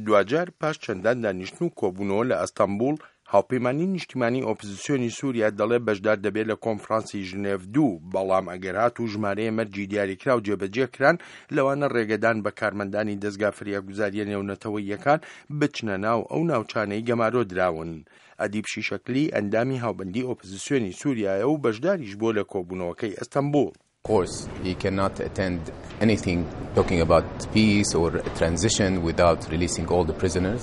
دوجار پاش چەندان دانیشتن و کۆبوونەوە لە ئەستەمبوڵ هاوپەیمانی نیشتیمانی ئۆپۆزیسیۆنی سووریا دەڵێ بەشدار دەبێت لە کۆنفرانسی ژنێڤ 2 بەڵام ئەگەر هات و ژمارەیە مەرجی دیاریکرا و جێبەجێکران لەوانە ڕێگەدان بە کارمەندانی دەستگا فریاگوزاریە نێونەتەوەییەکان بچنە ناو ئەو ناوچانەی گەمارۆ دراون. ئەدیب شیشەکلی ئەندامی هاوبەندی ئۆپۆزیسیۆنی سووریایە و بەشداریش بۆ لە کۆبوونەوەکەی ئەستەمبوڵ. Of course, he cannot attend anything talking about peace or transition without releasing all the prisoners.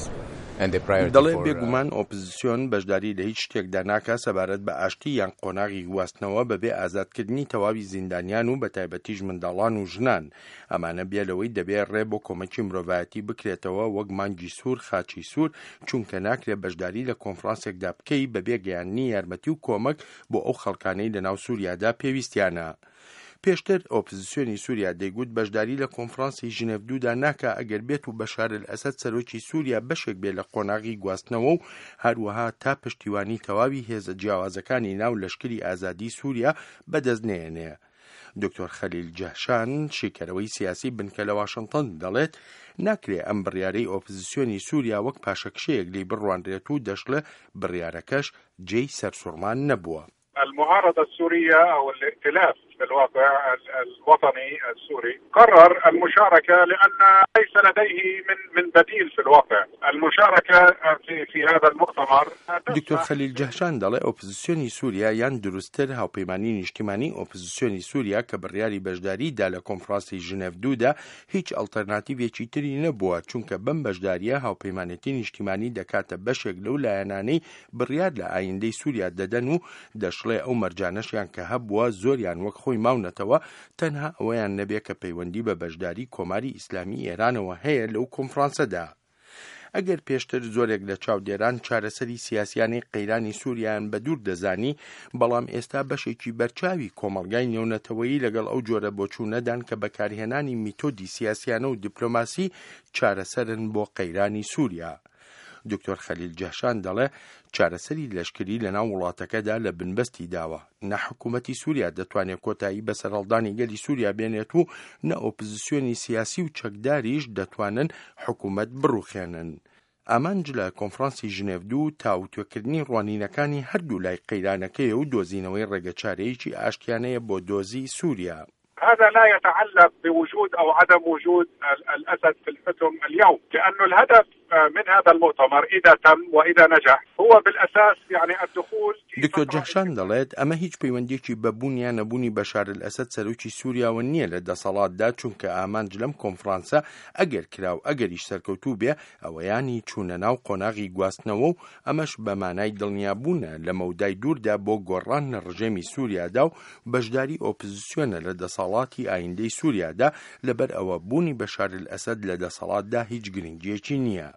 دەڵێ بێگومان ئۆپۆزیسیۆن بەشداری لە هیچ شتێکدا ناکا سەبارەت بە ئاشتی یان قۆناغی گواستنەوە بەبێ ئازادکردنی تەواوی زیندانیان و بەتایبەتیش منداڵان و ژنان. ئەمانە بێلەوەی دەبێت ڕێ بۆ کۆمەکی مرۆڤایەتی بکرێتەوە وەک مانگی سوور خاچی سوور چونکە ناکرێت بەشداری لە کۆنفرانسێکدا بکەی بەبێ گەیاندنی یارمەتی و کۆمەک بۆ ئەو خەڵکانەی لە ناو سووریادا پێویستیانە. پێشتر ئۆپۆزیسیۆنی سووریا دەیگوت بەشداری لە کۆنفرانسی ژنێڤ 2 دا ناکا ئەگەر بێت و بەشار ئەسەد سەرۆکی سووریا بەشێک بێت لە قۆناغی گواستنەوە و هەروەها تا پشتیوانی تەواوی هێزە جیاوازەکانی ناو لەشکری ئازادی سووریا بەدەست نێنێ. دکتۆر خەلیل جەهشان شیکەرەوەی سیاسی بنکە لە واشنگتن دەڵێت ناکرێ ئەم بڕیارەی ئۆپۆزیسیۆنی سووریا وەک پاشەکشەیەک لی بڕوانرێت و دەشڵە بڕیارەکەش جێی سەرسوڕمان نەبووە. المعارضة السورية أو الائتلاف في الواقع الوطني السوري قرر المشاركة لأن ليس لديه من بديل في الواقع. المشاركة في هذا المؤتمر. دكتور خليل جهشان دەڵێ ئۆپۆزیسیۆنی سووریا یان دروستتر هاوپەیمانی نیشتیمانی ئۆپۆزیسیۆنی سووریا کە بڕیاری بەشداریدا لە کۆنفرانسی ژنێڤ 2 دا هیچ ئەڵتەرناتیڤێکی تری نەبووە چونکە بەم بەشداریە هاوپەیمانەتی نیشتیمانی دەکاتە بەشێک لەو لایەنانەی بڕیار لە ئایندەی سووریا دەدەن و دەشڵێ ئەو مەرجانەشیان کە هەبووە زۆریان وەک خۆی ماونەتەوە تەنها ئەوەیان نەبێ کە پەیوەندی بە بەشداری کۆماری ئیسلامی ئێرانەوە هەیە لەو کۆنفرانسەدا. ئەگەر پێشتر زۆرێک لە چاودێران چارەسەری سیاسیانی قەیرانی سووریان بە دوور دەزانی بەڵام ئێستا بەشێکی بەرچاوی کۆمەڵگای نێونەتەوەیی لەگەڵ ئەو جۆرە بۆچوونەدان کە بەکارهێنانی میتۆدی سیاسیانە و دیپلۆماسی چارەسەرن بۆ قەیرانی سووریا. دکتۆر خەلیل جەهشان دەڵێ چارەسەری لەشکری لە ناو وڵاتەکەدا لە بنبەستی داوە نە حکوومەتی سووریا دەتوانێت کۆتایی بەسەرهەڵدانی گەلی سووریا بێنێت و نە ئۆپۆزیسیۆنی سیاسی و چەکداریش دەتوانن حکوومەت بڕوخێنن. ئامانج لە کۆنفرانسی ژنێڤ 2 تاوتوێکردنی ڕوانینەکانی هەردوو لای قەیرانەکەیە و دۆزینەوەی ڕێگەچارەیەکی ئاشتیانەیە بۆ دۆزی سووریا. هذا لا يتعلق بوجود أو عدم وجود الأسد في الحكم اليوم لأن الهدف من هذا المؤتمر إذا تم وإذا نجح هو بالأساس يعني الدخول. دکتۆر جەهشان دەڵێت ئەمە هیچ پەیوەندێکی بەبوون یان نەبوونی بەشار ئەسەد سەرۆکی سووریاوە نییە لە دەسەڵاتدا چونکە ئامانج لەم کۆنفرانسە ئەگەر کراو ئەگەریش سەرکەوتوو بێ ئەوەیانی چوونە ناو قۆناغی گواستنەوە و ئەمەش بەمانای دڵنیابوونە لە مەودای دووردا بۆ گۆڕان ڕژێمی سووریادا و بەشداری ئۆپۆزیسیۆنە لە دەسەڵاتی ئایندەی سووریادا لەبەر ئەوە بوونی بەشار ئەسەد لە دەسەڵاتدا هیچ گرنگیەکی نییە.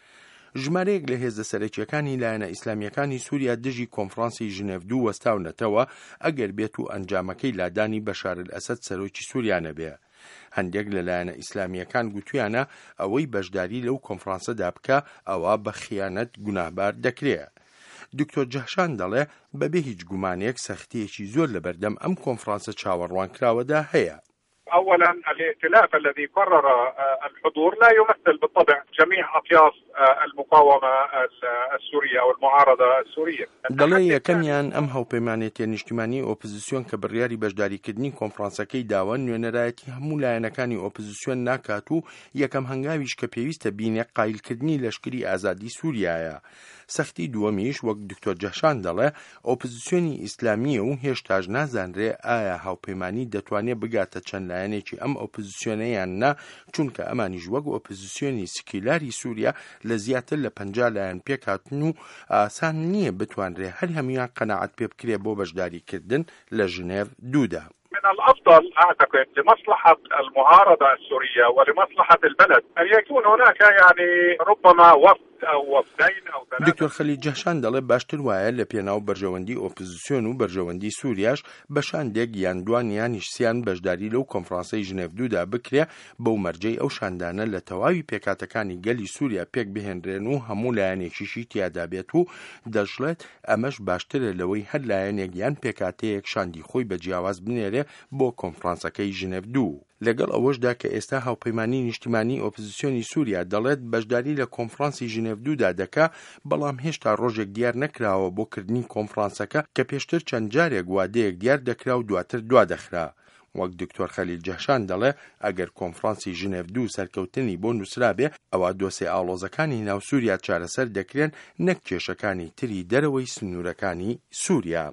ژمارەیەک لە هێزە سەرەکیەکانی لایەنە ئیسلامیەکانی سووریا دژی کۆنفرانسی ژنێڤ 2 وەستاونەتەوە ئەگەر بێت و ئەنجامەکەی لادانی بەشار ئەسەد سەرۆکی سووریانە بێ. هەندێک لە لایەنە ئیسلامیەکان گوتویانە ئەوەی بەشداری لەو کۆنفرانسەدا بکە ئەوە بە خیانەت گوناهبار دەکرێت. دکتۆر جەهشان دەڵێ بەبێ هیچ گومانێک سەختیەکی زۆر لە بەردەم ئەم کۆنفرانسە چاوەڕوانکراوەدا هەیە. أولا الائتلاف الذي قرر الحضور لا يمثل بالطبع جميع أطياف المقاومة السورية أو المعارضة السورية. دەڵێ یەکەمیان ئەم هاوپەیمانێتیە نیشتیمانی ئۆپۆزیسیۆن کە بڕیاری بەشداریکردنی کۆنفرانسەکەی داوە نوێنەرایەتی هەموو لایەنەکانی ئۆپۆزیسیۆن ناکات و یەکەم هەنگاویش کە پێویستە بینێ قایلکردنی لەشکری ئازادی سووریایە. سەختی دووەمیش وەک دکتۆر جەهشان دەڵێ ئۆپۆزیسیۆنی ئیسلامیە و هێشتاش نازانرێ ئایا هاوپەیمانی دەتوانێت بگاتە چەند لایەنێکی ئەم ئۆپۆزیسیۆنەیان نا چونکە ئەمانیش وەک ئۆپۆزیسیۆنی سکیلاری سووریا لە زیاتر لە 50 لایەن پێکهاتن و ئاسان نییە بتوانرێ هەر هەمویان قەناعەت پێ بکرێ بۆ بەشداریکردن لە ژنێڤ 2 دا. من الأفضل أعتقد لمصلحة المعارضة السورية ولمصلحة البلد أن يكون هناك يعني ربما وفد أو وفدين أو ثلاثة. دکتۆر خەلیل جەهشان دەڵێ باشتر وایە لە پێناو بەرژەوەندی ئۆپۆزیسیۆن و بەرژەوەندی سووریاش بەشاندێک یان دوان یانیش سیان بەشداری لەو کۆنفرانسەی ژنێڤ 2 دا بکرێ بەو مەرجەی ئەو شاندانە لە تەواوی پێکاتەکانی گەلی سووریا پێک بهێنرێن و هەموو لایەنێکیشی تیادا بێت و دەژڵێت ئەمەش باشترە لەوەی هەر لایەنێک یان پێکاتەیەک شاندی خۆی بە جیاواز بنێرێ بۆ کۆنفرانسەکەی ژنێڤ 2. لەگەڵ ئەوەشدا کە ئێستا هاوپەیمانی نیشتیمانی ئۆپۆزیسیۆنی سووریا دەڵێت بەشداری لە کۆنفرانسی ژنێڤ دوودا دەکا، بەڵام هێشتا ڕۆژێک دیار نەکراوە بۆ کردنی کۆنفرانسەکە کە پێشتر چەند جارێک وادەیەک دیار دەکرا و دواتر دوادەخرا. وەک دکتۆر خەلیل جەحشان دەڵێ ئەگەر کۆنفرانسی ژنێڤ دوو سەرکەوتنی بۆ نووسرابێ، ئەوە دۆسێ ئاڵۆزەکانی ناو سووریا چارەسەر دەکرێن، نەک کێشەکانی تری دەرەوەی سنوورەکانی سووریا.